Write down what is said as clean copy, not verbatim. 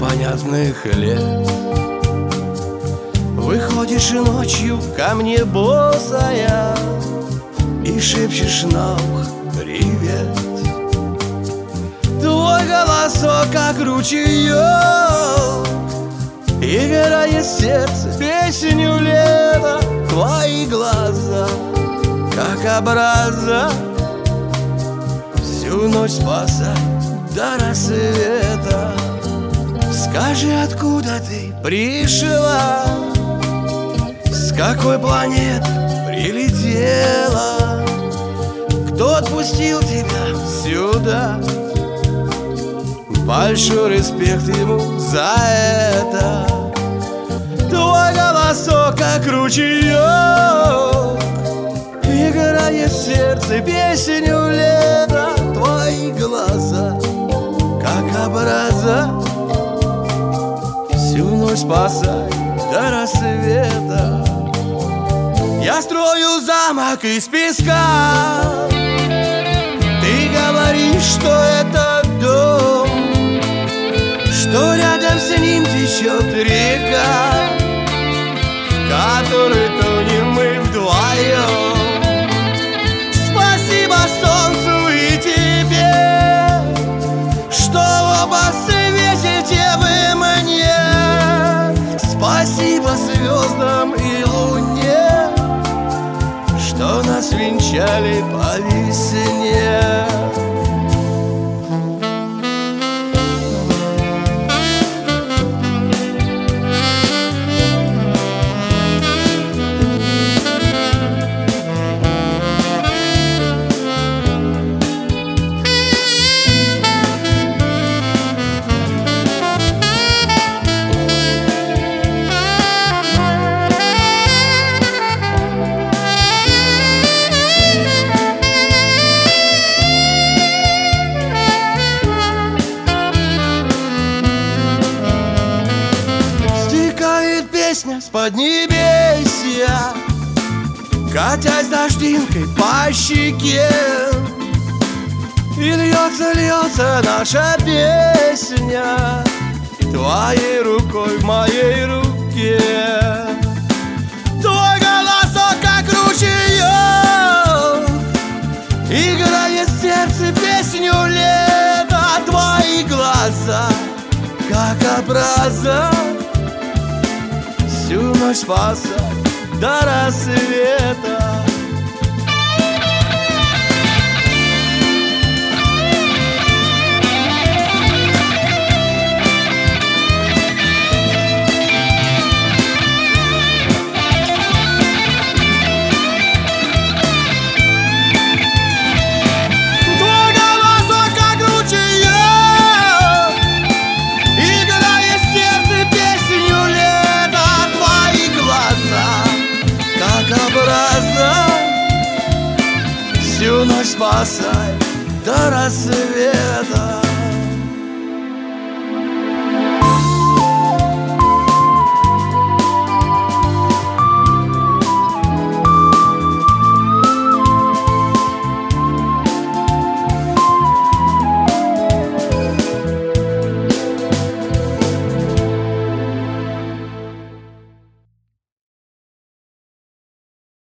непонятных лет. Выходишь ночью ко мне босая и шепчешь на ухо привет. Твой голосок как ручеёк играет в сердце песню лета. Твои глаза как образа всю ночь спасай до рассвета. Скажи, откуда ты пришла, с какой планеты прилетела, кто отпустил тебя сюда? Большой респект ему за это. Твой голосок как ручеёк играет в сердце песню лета. Твои глаза как образа всю ночь спасай до рассвета. Я строю замок из песка, ты говоришь, что это дом, что рядом с ним течет река, в которой тонем мы вдвоем. Спасибо солнцу и тебе, что оба светите вы мне. Спасибо звездам и луне, что нас венчали по весне. Песня с поднебесья, катясь дождинкой по щеке, и льется, льется наша песня твоей рукой в моей руке. Твой голосок как ручеёк играет в сердце песню лета. Твои глаза как образа всю ночь спасай до рассвета. Твой голосок как ручеёк играет в сердце песню лета. Как образа всю ночь спасай до рассвета.